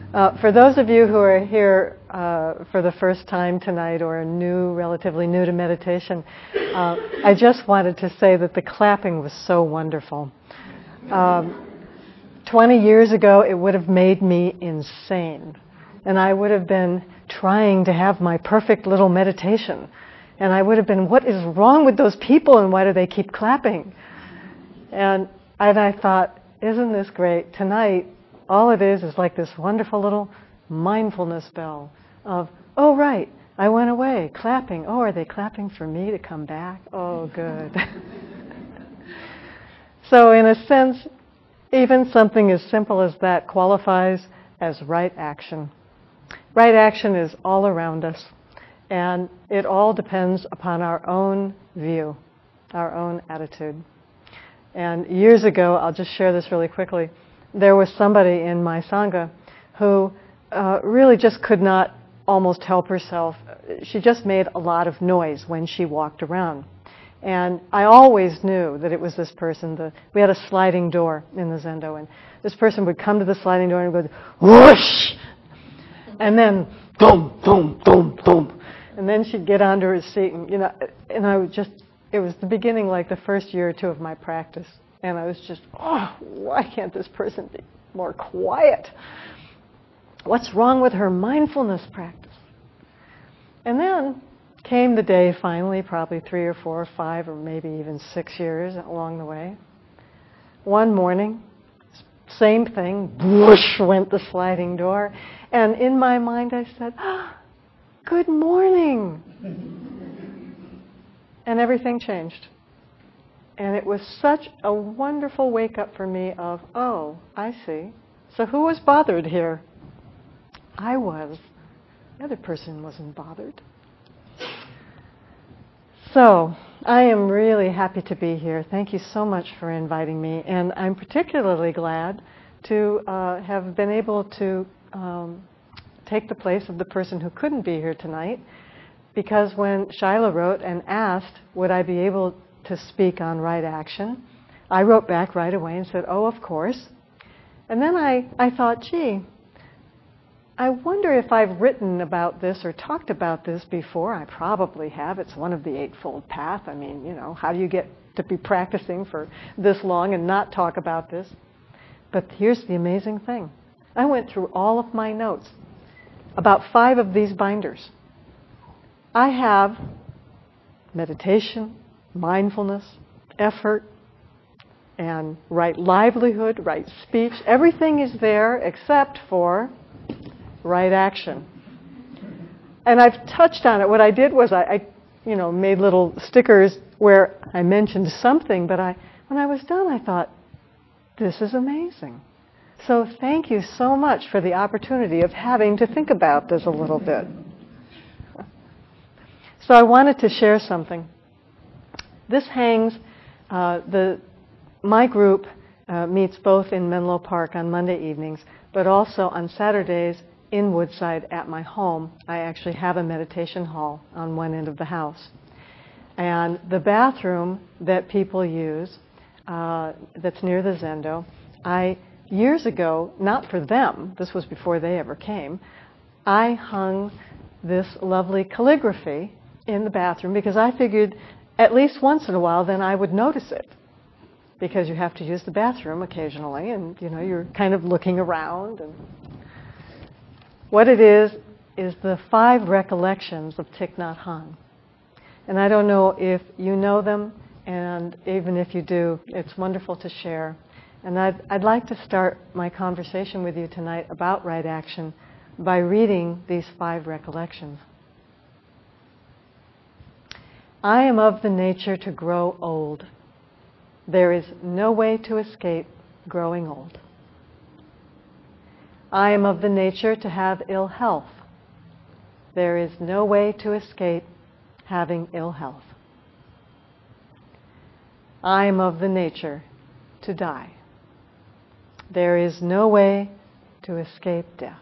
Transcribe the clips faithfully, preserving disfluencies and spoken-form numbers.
Uh, for those of you who are here uh, for the first time tonight or are new, relatively new to meditation, uh, I just wanted to say that the clapping was so wonderful. Um, twenty years ago, it would have made me insane. And I would have been trying to have my perfect little meditation. And I would have been, what is wrong with those people and why do they keep clapping? And, and I thought, isn't this great? Tonight, all it is is like this wonderful little mindfulness bell of, oh, right, I went away, clapping. Oh, are they clapping for me to come back? Oh, good. So in a sense, even something as simple as that qualifies as right action. Right action is all around us, and it all depends upon our own view, our own attitude. And years ago, I'll just share this really quickly, there was somebody in my Sangha who uh, really just could not almost help herself. She just made a lot of noise when she walked around. And I always knew that it was this person. The, we had a sliding door in the Zendo, and this person would come to the sliding door and go, whoosh! And then, boom, boom, boom, boom. And then she'd get onto her seat, and, you know, and I would just, it was the beginning, like the first year or two of my practice. And I was just, oh, why can't this person be more quiet? What's wrong with her mindfulness practice? And then came the day finally, probably three or four or five or maybe even six years along the way. One morning, same thing, whoosh went the sliding door. And in my mind I said, oh, good morning. And everything changed. And it was such a wonderful wake-up for me of, oh, I see. So who was bothered here? I was. The other person wasn't bothered. So I am really happy to be here. Thank you so much for inviting me. And I'm particularly glad to uh, have been able to um, take the place of the person who couldn't be here tonight. Because when Shaila wrote and asked, would I be able to speak on right action, I wrote back right away and said, oh, of course. And then I, I thought, gee, I wonder if I've written about this or talked about this before. I probably have. It's one of the Eightfold Path. I mean, you know, how do you get to be practicing for this long and not talk about this? But here's the amazing thing. I went through all of my notes, about five of these binders. I have meditation, mindfulness, effort, and right livelihood, right speech. Everything is there except for right action. And I've touched on it. What I did was I, I, you know, made little stickers where I mentioned something, but I, when I was done, I thought, this is amazing. So thank you so much for the opportunity of having to think about this a little bit. So I wanted to share something. This hangs, uh, the, my group uh, meets both in Menlo Park on Monday evenings, but also on Saturdays in Woodside at my home. I actually have a meditation hall on one end of the house. And the bathroom that people use, uh, that's near the Zendo, I, years ago, not for them, this was before they ever came, I hung this lovely calligraphy in the bathroom because I figured at least once in a while then I would notice it. Because you have to use the bathroom occasionally and, you know, you're kind of looking around. And what it is, is the five recollections of Thich Nhat Hanh. And I don't know if you know them, and even if you do, it's wonderful to share. And I'd, I'd like to start my conversation with you tonight about right action by reading these five recollections. I am of the nature to grow old. There is no way to escape growing old. I am of the nature to have ill health. There is no way to escape having ill health. I am of the nature to die. There is no way to escape death.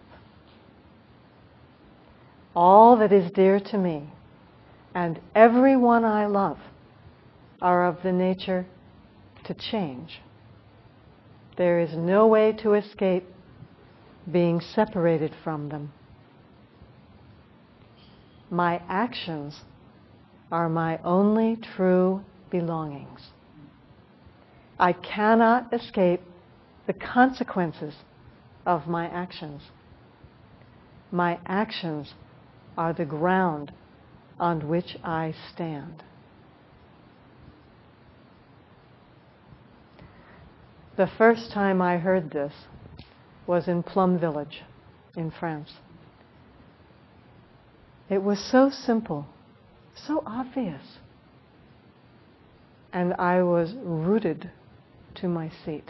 All that is dear to me and everyone I love are of the nature to change. There is no way to escape being separated from them. My actions are my only true belongings. I cannot escape the consequences of my actions. My actions are the ground on which I stand. The first time I heard this was in Plum Village in France. It was so simple, so obvious, and I was rooted to my seat.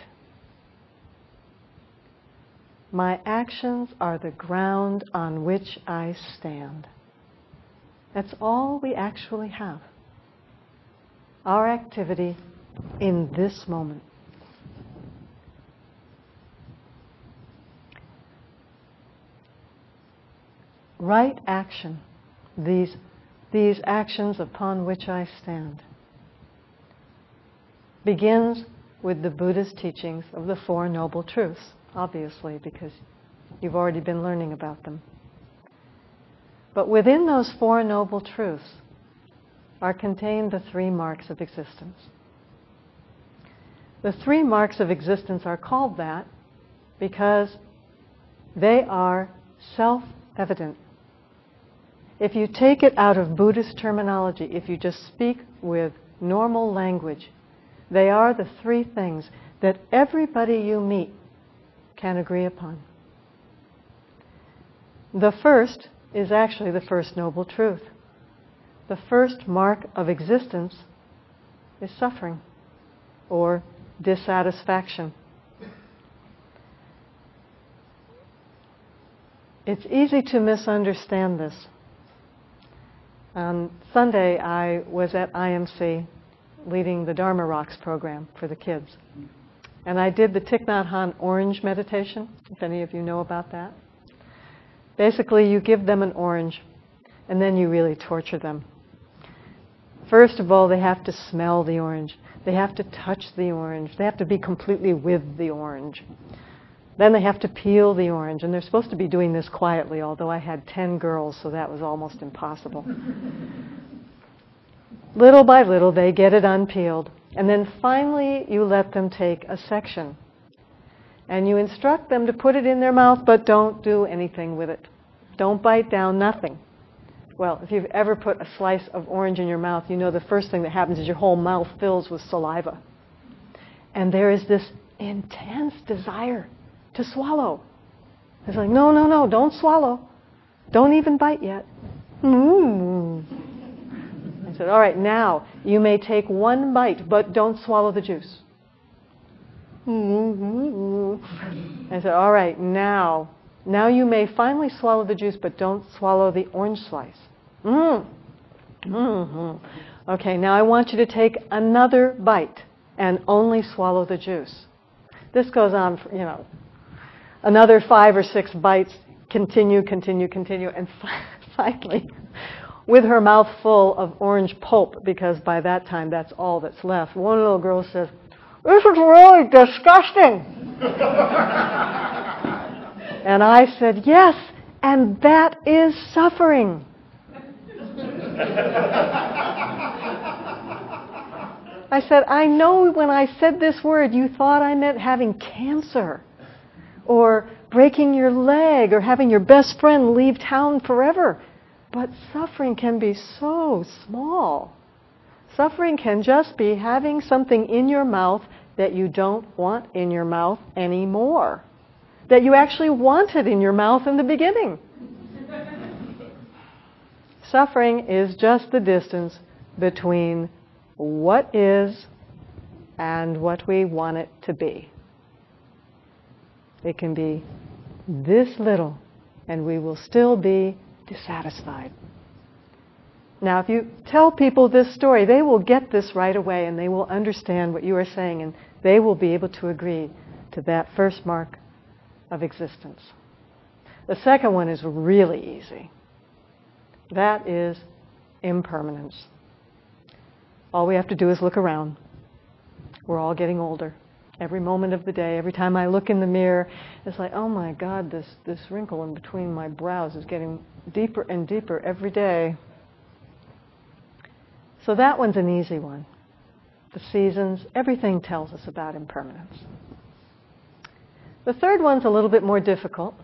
My actions are the ground on which I stand. That's all we actually have. Our activity in this moment. Right action, these, these actions upon which I stand, begins with the Buddha's teachings of the Four Noble Truths, obviously, because you've already been learning about them. But within those Four Noble Truths are contained the three marks of existence. The three marks of existence are called that because they are self-evident. If you take it out of Buddhist terminology, if you just speak with normal language, they are the three things that everybody you meet can agree upon. The first is actually the first noble truth. The first mark of existence is suffering or dissatisfaction. It's easy to misunderstand this. On Sunday, I was at I M C leading the Dharma Rocks program for the kids. And I did the Thich Nhat Hanh orange meditation, if any of you know about that. Basically, you give them an orange, and then you really torture them. First of all, they have to smell the orange. They have to touch the orange. They have to be completely with the orange. Then they have to peel the orange, and they're supposed to be doing this quietly, although I had ten girls, so that was almost impossible. Little by little, they get it unpeeled, and then finally you let them take a section. And you instruct them to put it in their mouth, but don't do anything with it. Don't bite down, nothing. Well, if you've ever put a slice of orange in your mouth, you know the first thing that happens is your whole mouth fills with saliva. And there is this intense desire to swallow. It's like, no, no, no, don't swallow. Don't even bite yet. Mm. I said, all right, now you may take one bite, but don't swallow the juice. I said, all right, now, now you may finally swallow the juice, but don't swallow the orange slice. Mm. Mm-hmm. Okay, now I want you to take another bite and only swallow the juice. This goes on for, you know, another five or six bites, continue, continue, continue, and finally, with her mouth full of orange pulp, because by that time that's all that's left, one little girl says, "This is really disgusting." And I said, yes, and that is suffering. I said, I know when I said this word, you thought I meant having cancer, or breaking your leg, or having your best friend leave town forever. But suffering can be so small. Suffering can just be having something in your mouth that you don't want in your mouth anymore, that you actually wanted in your mouth in the beginning. Suffering is just the distance between what is and what we want it to be. It can be this little, and we will still be dissatisfied. Now, if you tell people this story, they will get this right away, and they will understand what you are saying, and they will be able to agree to that first mark of existence. The second one is really easy. That is impermanence. All we have to do is look around. We're all getting older. Every moment of the day, every time I look in the mirror, it's like, oh my God, this, this wrinkle in between my brows is getting deeper and deeper every day. So that one's an easy one. The seasons, everything tells us about impermanence. The third one's a little bit more difficult,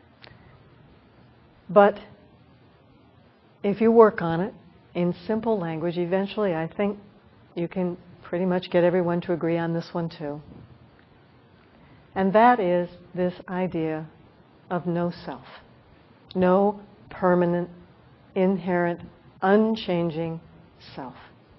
but if you work on it in simple language, eventually I think you can pretty much get everyone to agree on this one too. And that is this idea of no self. No permanent, inherent, unchanging self.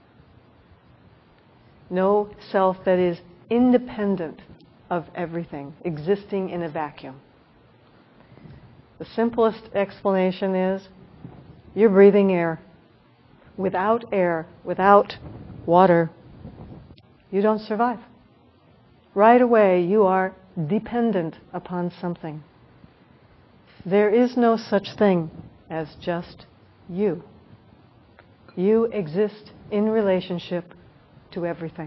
No self that is independent of everything, existing in a vacuum. The simplest explanation is you're breathing air. Without air, without water, you don't survive. Right away, you are dependent upon something. There is no such thing as just you. You exist in relationship to everything.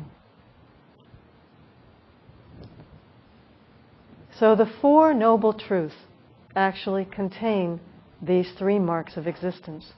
So the Four Noble Truths actually contain these three marks of existence.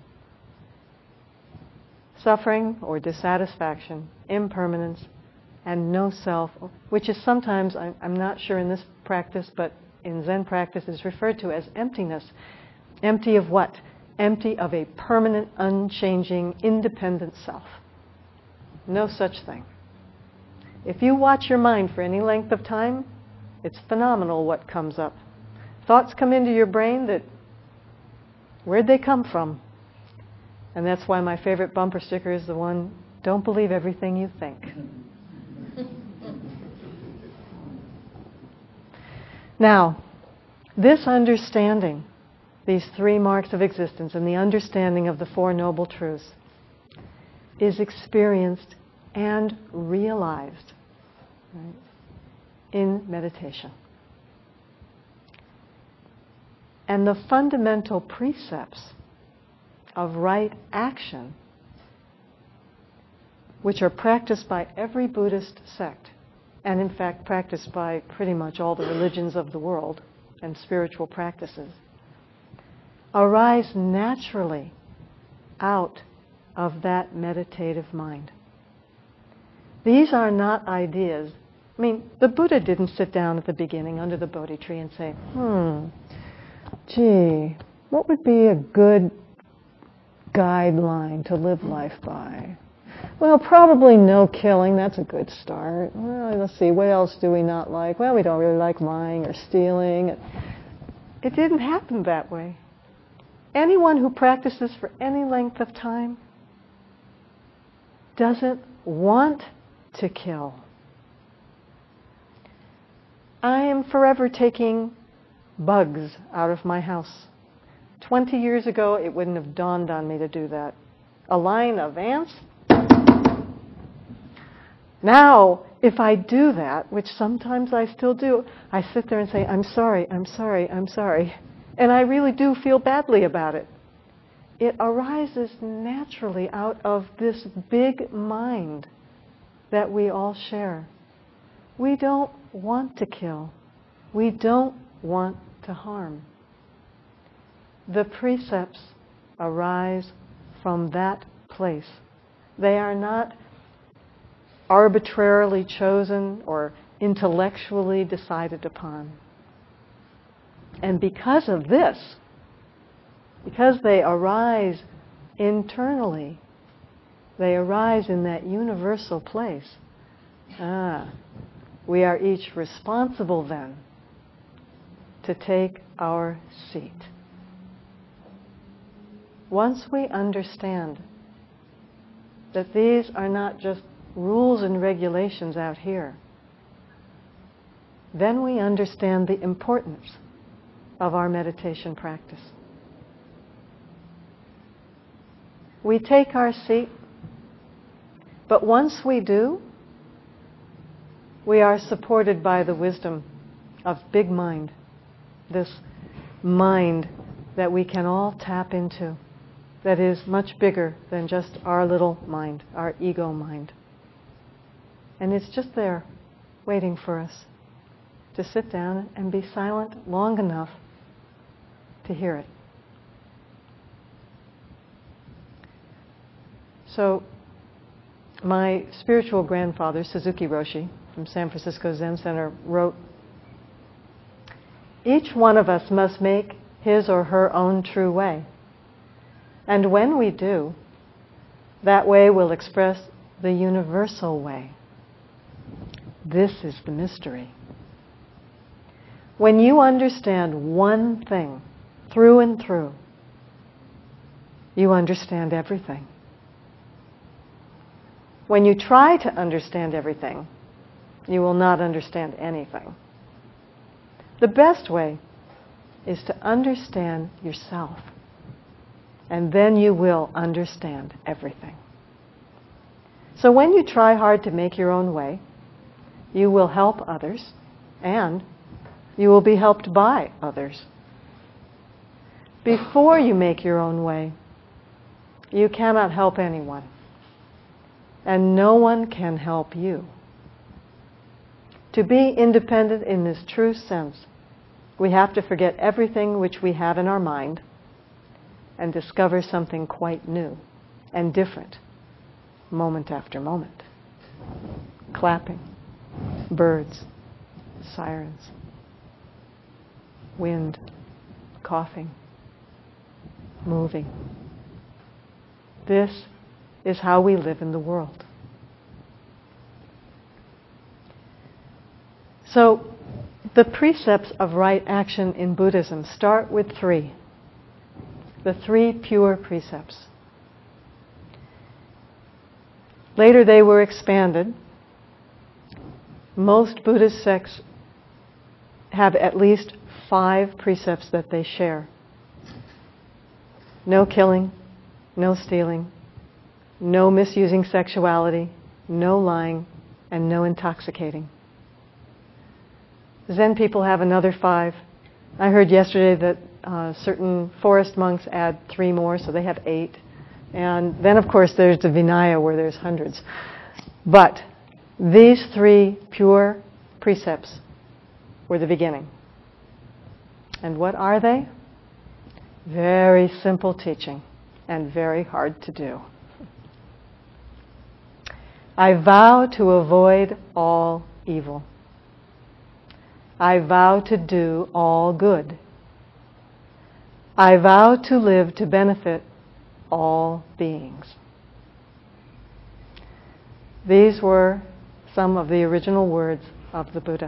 Suffering or dissatisfaction, impermanence, and no self, which is sometimes, I'm not sure in this practice, but in Zen practice is referred to as emptiness. Empty of what? Empty of a permanent, unchanging, independent self. No such thing. If you watch your mind for any length of time, it's phenomenal what comes up. Thoughts come into your brain that, where'd they come from? And that's why my favorite bumper sticker is the one, don't believe everything you think. Now, this understanding, these three marks of existence, and the understanding of the Four Noble Truths, is experienced and realized, right, in meditation. And the fundamental precepts of right action, which are practiced by every Buddhist sect, and in fact practiced by pretty much all the religions of the world and spiritual practices, arise naturally out of that meditative mind. These are not ideas. I mean, the Buddha didn't sit down at the beginning under the Bodhi tree and say, hmm, gee, what would be a good guideline to live life by? Well, probably no killing. That's a good start. Well, let's see, what else do we not like? Well, we don't really like lying or stealing. It didn't happen that way. Anyone who practices for any length of time doesn't want to kill. I am forever taking bugs out of my house. Twenty years ago, it wouldn't have dawned on me to do that. A line of ants? Now, if I do that, which sometimes I still do, I sit there and say, I'm sorry, I'm sorry, I'm sorry. And I really do feel badly about it. It arises naturally out of this big mind that we all share. We don't want to kill. We don't want to harm. The precepts arise from that place. They are not arbitrarily chosen or intellectually decided upon. And because of this, because they arise internally, they arise in that universal place. Ah, we are each responsible then to take our seat. Once we understand that these are not just rules and regulations out here, then we understand the importance of our meditation practice. We take our seat, but once we do, we are supported by the wisdom of big mind, this mind that we can all tap into, that is much bigger than just our little mind, our ego mind. And it's just there. waiting for us to sit down and be silent long enough to hear it. So, my spiritual grandfather, Suzuki Roshi, from San Francisco Zen Center, wrote, "Each one of us must make his or her own true way. And when we do, that way will express the universal way. This is the mystery. When you understand one thing through and through, you understand everything. When you try to understand everything, you will not understand anything. The best way is to understand yourself, and then you will understand everything. So when you try hard to make your own way, you will help others, and you will be helped by others. Before you make your own way, you cannot help anyone, and no one can help you. To be independent in this true sense, we have to forget everything which we have in our mind and discover something quite new and different, moment after moment. Clapping, birds, sirens, wind, coughing, moving. This is how we live in the world. So, the precepts of right action in Buddhism start with three. The three pure precepts. Later they were expanded. Most Buddhist sects have at least five precepts that they share. No killing, no stealing, no misusing sexuality, no lying, and no intoxicating. Zen people have another five. I heard yesterday that uh, certain forest monks add three more, so they have eight. And then, of course, there's the Vinaya, where there's hundreds. But these three pure precepts were the beginning. And what are they? Very simple teaching and very hard to do. I vow to avoid all evil. I vow to do all good. I vow to live to benefit all beings. These were some of the original words of the Buddha.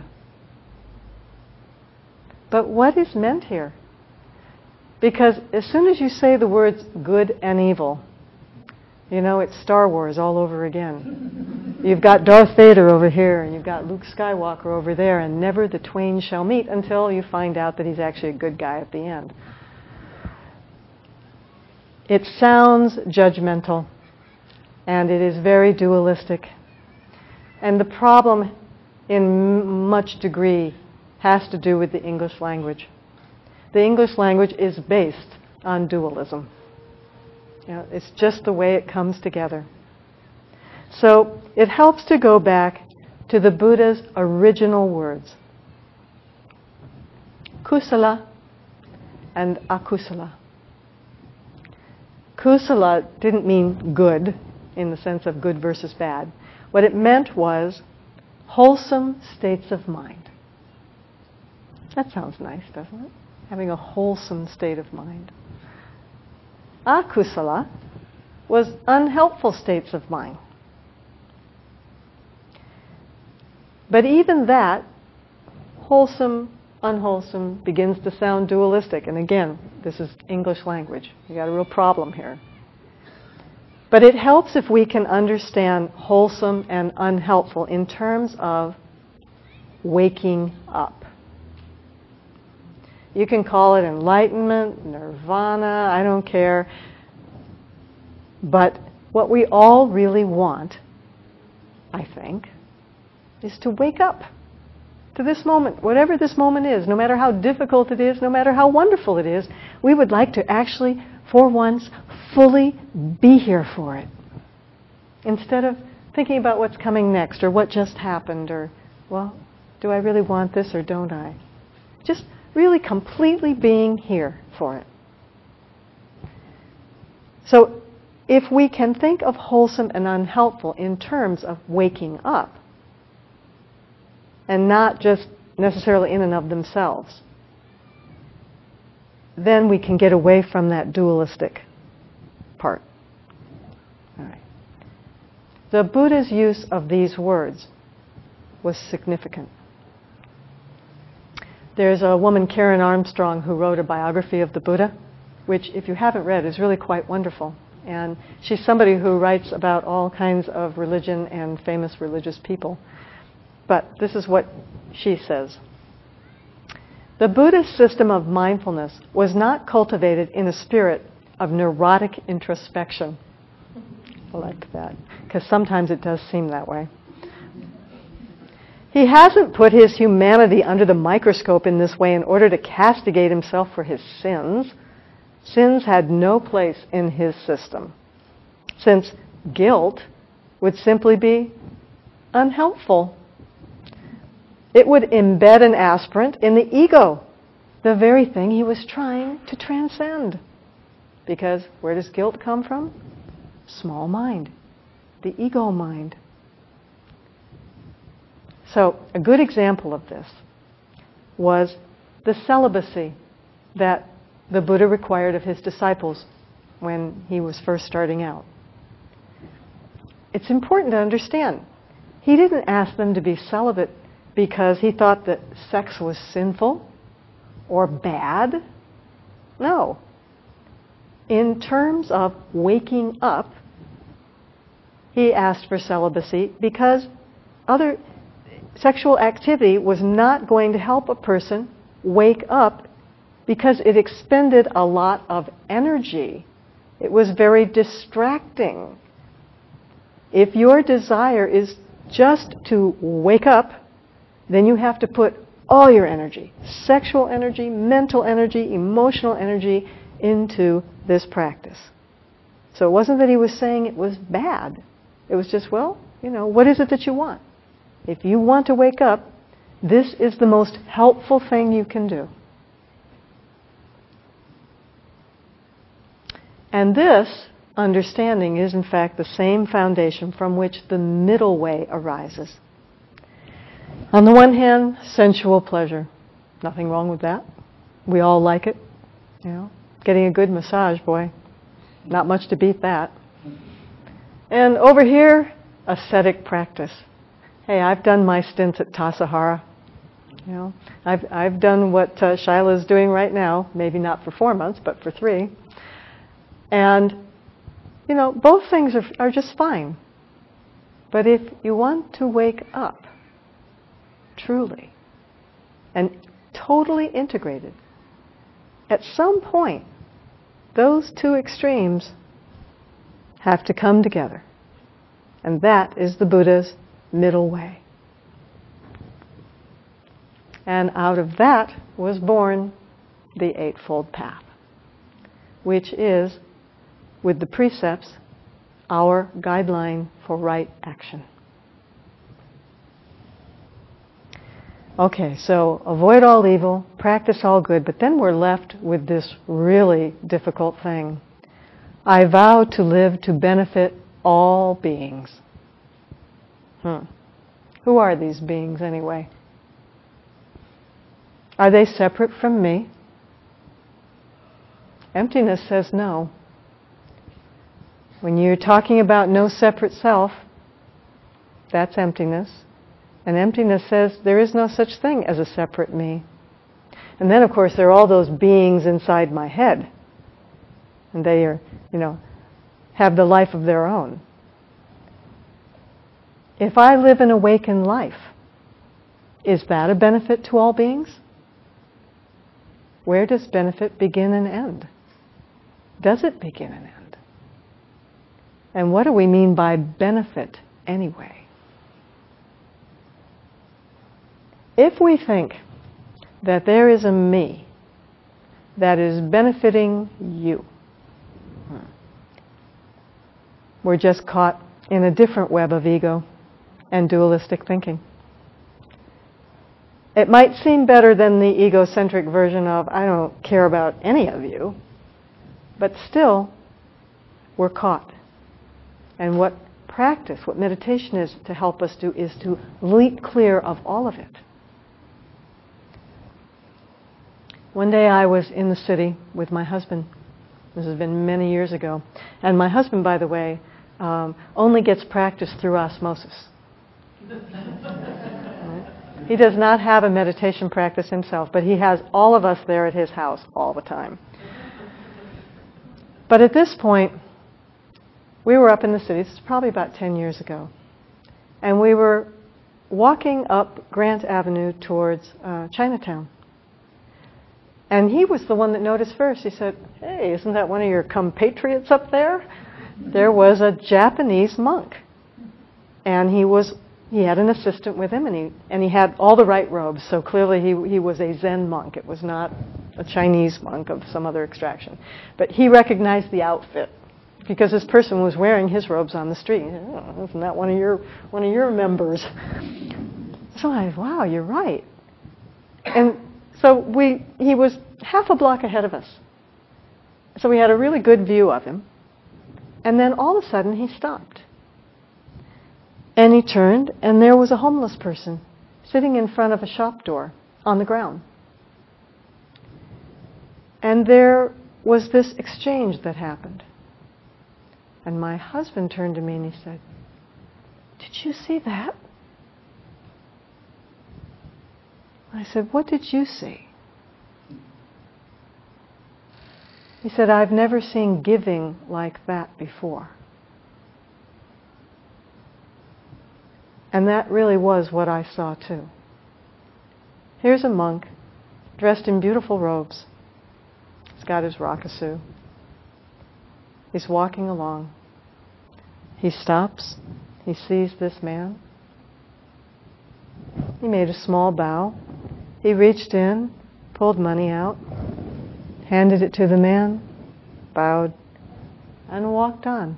But what is meant here? Because as soon as you say the words good and evil, you know, it's Star Wars all over again. You've got Darth Vader over here, and you've got Luke Skywalker over there, and never the twain shall meet until you find out that he's actually a good guy at the end. It sounds judgmental, and it is very dualistic. And the problem, in much degree, has to do with the English language. The English language is based on dualism. You know, it's just the way it comes together. So it helps to go back to the Buddha's original words. Kusala and akusala. Kusala didn't mean good in the sense of good versus bad. What it meant was wholesome states of mind. That sounds nice, doesn't it? Having a wholesome state of mind. Akusala was unhelpful states of mind. But even that, wholesome, unwholesome, begins to sound dualistic. And again, this is English language. You got a real problem here. But it helps if we can understand wholesome and unhelpful in terms of waking up. You can call it enlightenment, nirvana, I don't care. But what we all really want, I think, is to wake up to this moment, whatever this moment is, no matter how difficult it is, no matter how wonderful it is. We would like to actually, for once, fully be here for it. Instead of thinking about what's coming next or what just happened or well, do I really want this or don't I? Just really completely being here for it. So if we can think of wholesome and unhelpful in terms of waking up, and not just necessarily in and of themselves, then we can get away from that dualistic part. All right. The Buddha's use of these words was significant. There's a woman, Karen Armstrong, who wrote a biography of the Buddha, which, if you haven't read, is really quite wonderful. And she's somebody who writes about all kinds of religion and famous religious people. But this is what she says. The Buddhist system of mindfulness was not cultivated in a spirit of neurotic introspection. I like that, because sometimes it does seem that way. He hasn't put his humanity under the microscope in this way in order to castigate himself for his sins. Sins had no place in his system, since guilt would simply be unhelpful. It would embed an aspirant in the ego, the very thing he was trying to transcend. Because where does guilt come from? Small mind, the ego mind. So a good example of this was the celibacy that the Buddha required of his disciples when he was first starting out. It's important to understand, he didn't ask them to be celibate because he thought that sex was sinful or bad. No. In terms of waking up, he asked for celibacy because other sexual activity was not going to help a person wake up, because it expended a lot of energy. It was very distracting. If your desire is just to wake up, then you have to put all your energy, sexual energy, mental energy, emotional energy, into this practice. So it wasn't that he was saying it was bad. It was just, well, you know, what is it that you want? If you want to wake up, this is the most helpful thing you can do. And this understanding is, in fact, the same foundation from which the middle way arises. On the one hand, sensual pleasure. Nothing wrong with that. We all like it. You know, getting a good massage, boy. Not much to beat that. And over here, ascetic practice. Hey, I've done my stints at Tassajara. You know, I've I've done what uh, Shaila's doing right now. Maybe not for four months, but for three. And you know, both things are are just fine. But if you want to wake up truly and totally integrated, at some point, those two extremes have to come together. And that is the Buddha's middle way. And out of that was born the Eightfold Path, which is, with the precepts, our guideline for right action. Okay, so avoid all evil, practice all good, but then we're left with this really difficult thing. I vow to live to benefit all beings. Hmm. Who are these beings anyway? Are they separate from me? Emptiness says no. When you're talking about no separate self, that's emptiness. And emptiness says there is no such thing as a separate me. And then, of course, there are all those beings inside my head. And they are, you know, have the life of their own. If I live an awakened life, is that a benefit to all beings? Where does benefit begin and end? Does it begin and end? And what do we mean by benefit anyway? If we think that there is a me that is benefiting you, we're just caught in a different web of ego and dualistic thinking. It might seem better than the egocentric version of, I don't care about any of you, but still, we're caught. And what practice, what meditation is to help us do, is to leap clear of all of it. One day I was in the city with my husband. This has been many years ago. And my husband, by the way, um, only gets practice through osmosis. Right? He does not have a meditation practice himself, but he has all of us there at his house all the time. But at this point, we were up in the city. This is probably about ten years ago. And we were walking up Grant Avenue towards uh, Chinatown. And he was the one that noticed first. He said, "Hey, isn't that one of your compatriots up there?" There was a Japanese monk. And he was he had an assistant with him, and he and he had all the right robes. So clearly he he was a Zen monk. It was not a Chinese monk of some other extraction. But he recognized the outfit, because this person was wearing his robes on the street. He said, "Oh, isn't that one of your one of your members?" So I, wow, you're right. And so we he was half a block ahead of us. So we had a really good view of him. And then all of a sudden he stopped. And he turned, and there was a homeless person sitting in front of a shop door on the ground. And there was this exchange that happened. And my husband turned to me and he said, "Did you see that?" I said, "What did you see?" He said, "I've never seen giving like that before." And that really was what I saw too. Here's a monk dressed in beautiful robes. He's got his rakusu. He's walking along. He stops. He sees this man. He made a small bow. He reached in, pulled money out, handed it to the man, bowed, and walked on.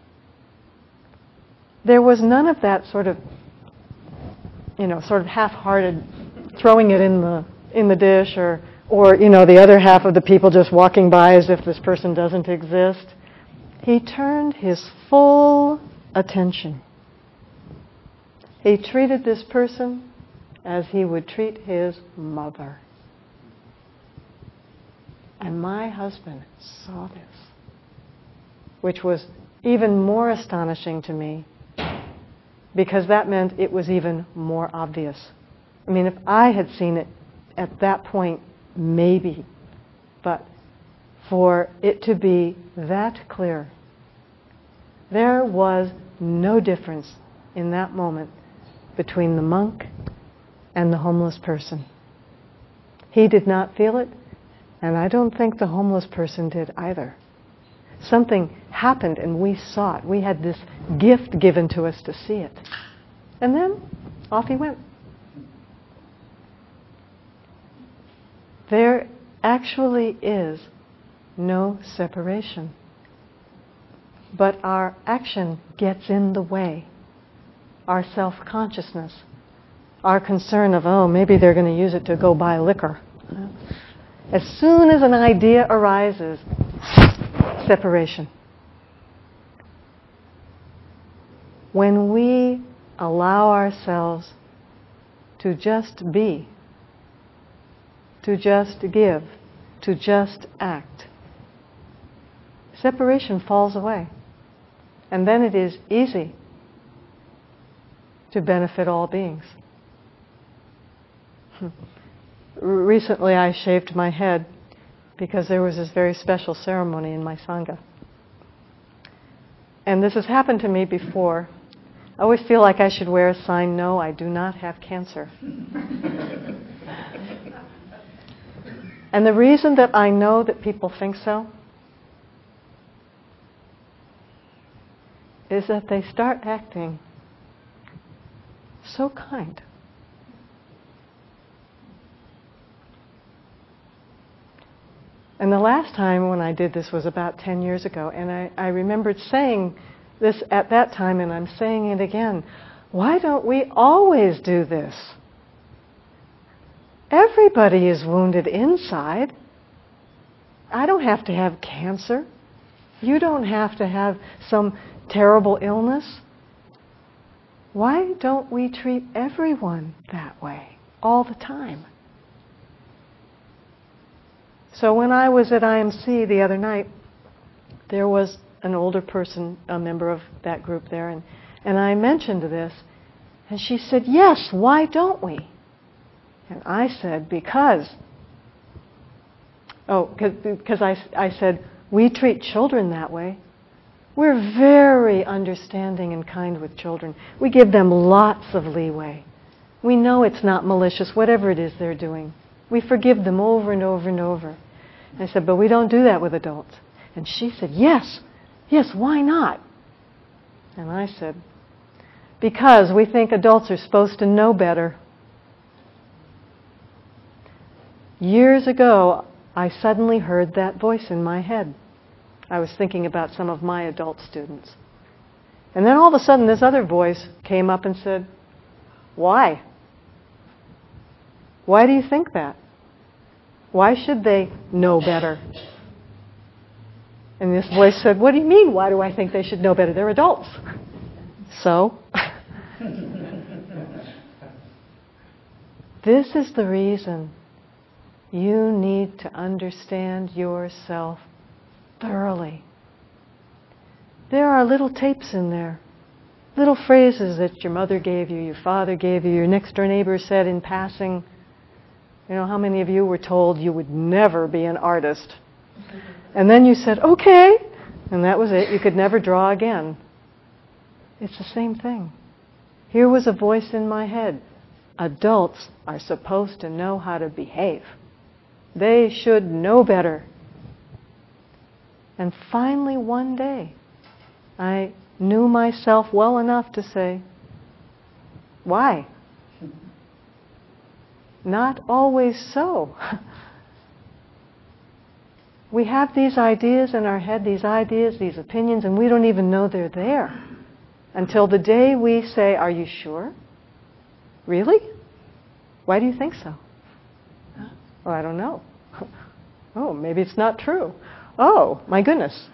There was none of that sort of, you know, sort of half-hearted throwing it in the in the dish, or or you know, the other half of the people just walking by as if this person doesn't exist. He turned his full attention. He treated this person as he would treat his mother. And my husband saw this, which was even more astonishing to me, because that meant it was even more obvious. I mean, if I had seen it at that point, maybe, but for it to be that clear, there was no difference in that moment between the monk and the homeless person. He did not feel it, and I don't think the homeless person did either. Something happened and we saw it. We had this gift given to us to see it. And then off he went. There actually is no separation. But our action gets in the way. Our self-consciousness. Our concern of, oh, maybe they're going to use it to go buy liquor. As soon as an idea arises, separation. When we allow ourselves to just be, to just give, to just act, separation falls away. And then it is easy to benefit all beings. Recently I shaved my head because there was this very special ceremony in my Sangha. And this has happened to me before. I always feel like I should wear a sign, "No, I do not have cancer." And the reason that I know that people think so is that they start acting so kind. And the last time when I did this was about ten years ago, and I, I remembered saying this at that time, and I'm saying it again. Why don't we always do this? Everybody is wounded inside. I don't have to have cancer. You don't have to have some terrible illness. Why don't we treat everyone that way all the time? So when I was at I M C the other night, there was an older person, a member of that group there, and, and I mentioned this, and she said, yes, why don't we? And I said, because, oh, because I, I said, we treat children that way. We're very understanding and kind with children. We give them lots of leeway. We know it's not malicious, whatever it is they're doing. We forgive them over and over and over. And I said, but we don't do that with adults. And she said, yes, yes, why not? And I said, because we think adults are supposed to know better. Years ago, I suddenly heard that voice in my head. I was thinking about some of my adult students. And then all of a sudden, this other voice came up and said, why? Why do you think that? Why should they know better? And this voice said, what do you mean, why do I think they should know better? They're adults. So, this is the reason you need to understand yourself thoroughly. There are little tapes in there, little phrases that your mother gave you, your father gave you, your next door neighbor said in passing. You know, how many of you were told you would never be an artist? And then you said, okay, and that was it. You could never draw again. It's the same thing. Here was a voice in my head. Adults are supposed to know how to behave. They should know better. And finally, one day, I knew myself well enough to say, why? Not always so. We have these ideas in our head, these ideas, these opinions, and we don't even know they're there until the day we say, are you sure? Really? Why do you think so? Oh, I don't know. Oh, maybe it's not true. Oh, my goodness.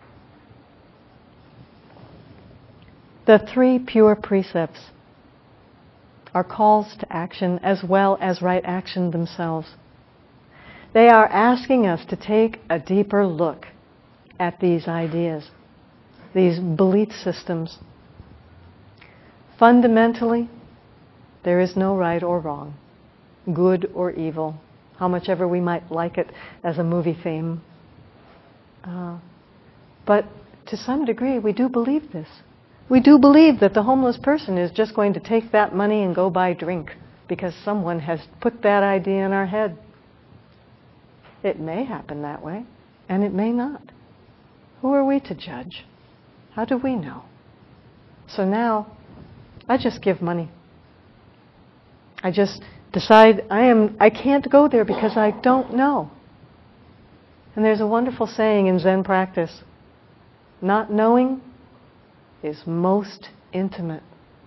The three pure precepts are calls to action as well as right action themselves. They are asking us to take a deeper look at these ideas, these belief systems. Fundamentally, there is no right or wrong, good or evil, how much ever we might like it as a movie theme. Uh, but to some degree, we do believe this. We do believe that the homeless person is just going to take that money and go buy drink because someone has put that idea in our head. It may happen that way, and it may not. Who are we to judge? How do we know? So now, I just give money. I just decide I am I can't go there because I don't know. And there's a wonderful saying in Zen practice, not knowing is most intimate.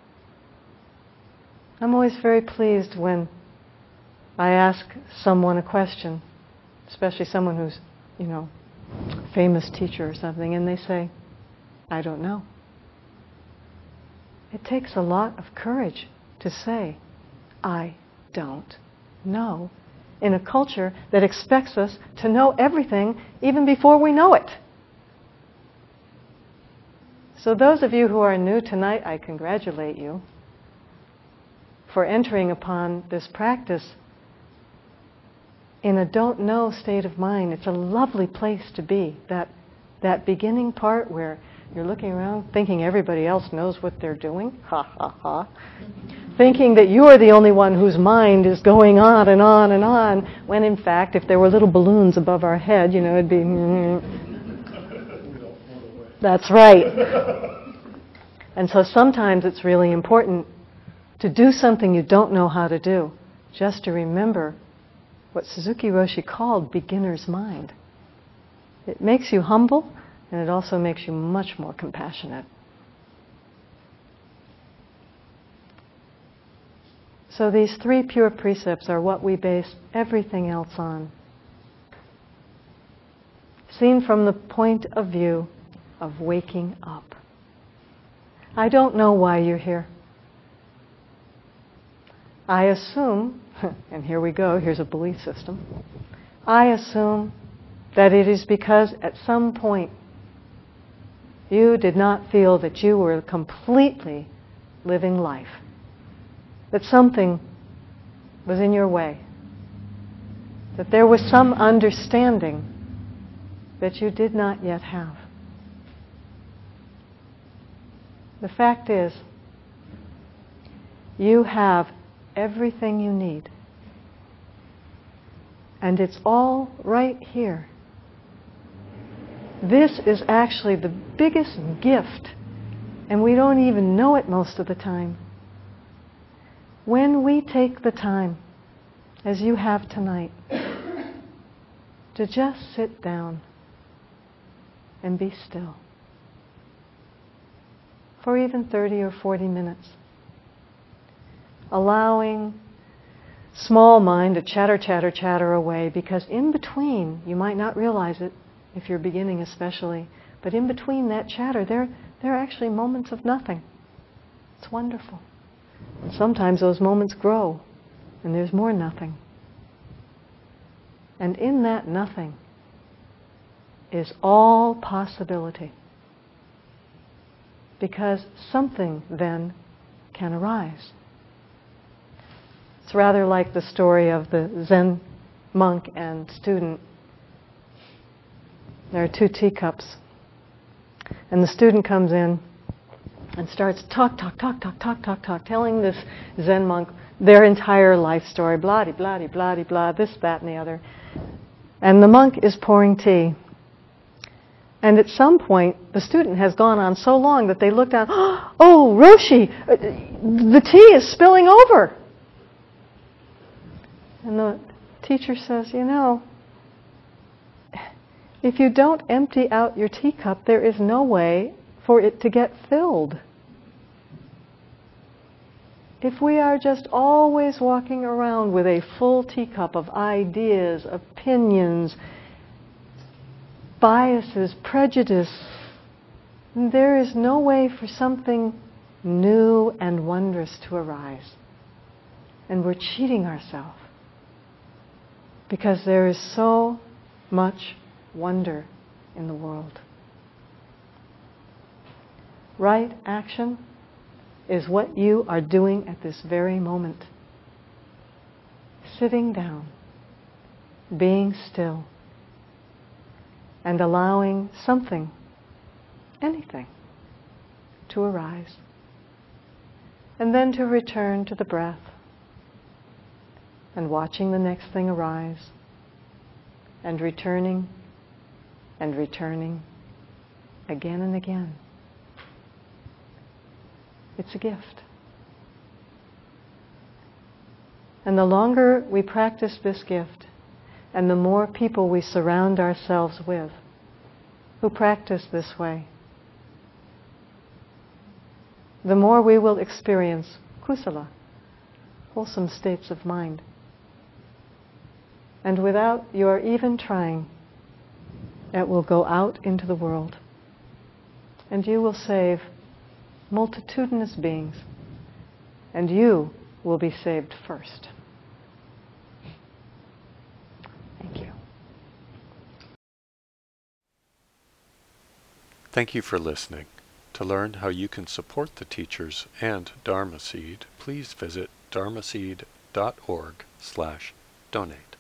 I'm always very pleased when I ask someone a question, especially someone who's, you know, a famous teacher or something, and they say, I don't know. It takes a lot of courage to say, I don't know, in a culture that expects us to know everything even before we know it. So those of you who are new tonight, I congratulate you for entering upon this practice in a don't know state of mind. It's a lovely place to be. That, that beginning part where you're looking around thinking everybody else knows what they're doing, ha ha ha, thinking that you're the only one whose mind is going on and on and on, when in fact, if there were little balloons above our head, you know, it'd be... That's right. And so sometimes it's really important to do something you don't know how to do, just to remember what Suzuki Roshi called beginner's mind. It makes you humble, and it also makes you much more compassionate. So these three pure precepts are what we base everything else on. Seen from the point of view of waking up. I don't know why you're here. I assume, and here we go, here's a belief system. I assume that it is because at some point you did not feel that you were completely living life. That something was in your way. That there was some understanding that you did not yet have. The fact is, you have everything you need. And it's all right here. This is actually the biggest gift, and we don't even know it most of the time. When we take the time, as you have tonight, to just sit down and be still for even thirty or forty minutes, allowing small mind to chatter, chatter, chatter away, because in between, you might not realize it, if you're beginning especially, but in between that chatter, there, there are actually moments of nothing. It's wonderful. And sometimes those moments grow, and there's more nothing. And in that nothing is all possibility. Because something then can arise. It's rather like the story of the Zen monk and student. There are two teacups. And the student comes in and starts talk, talk, talk, talk, talk, talk, talk, telling this Zen monk their entire life story, blah-de, blah-de, blah-de, blah, this, that, and the other. And the monk is pouring tea. And at some point, the student has gone on so long that they look down, oh, Roshi, the tea is spilling over. And the teacher says, you know, if you don't empty out your teacup, there is no way for it to get filled. If we are just always walking around with a full teacup of ideas, opinions, biases, prejudice, there is no way for something new and wondrous to arise. And we're cheating ourselves. Because there is so much wonder in the world. Right action is what you are doing at this very moment. Sitting down, being still, and allowing something, anything, to arise. And then to return to the breath, and watching the next thing arise, and returning, and returning, again and again. It's a gift. And the longer we practice this gift, and the more people we surround ourselves with who practice this way, the more we will experience kusala, wholesome states of mind. And without your even trying, it will go out into the world. And you will save multitudinous beings. And you will be saved first. Thank you. Thank you for listening. To learn how you can support the teachers and Dharma Seed, please visit dharmaseed dot org slash donate.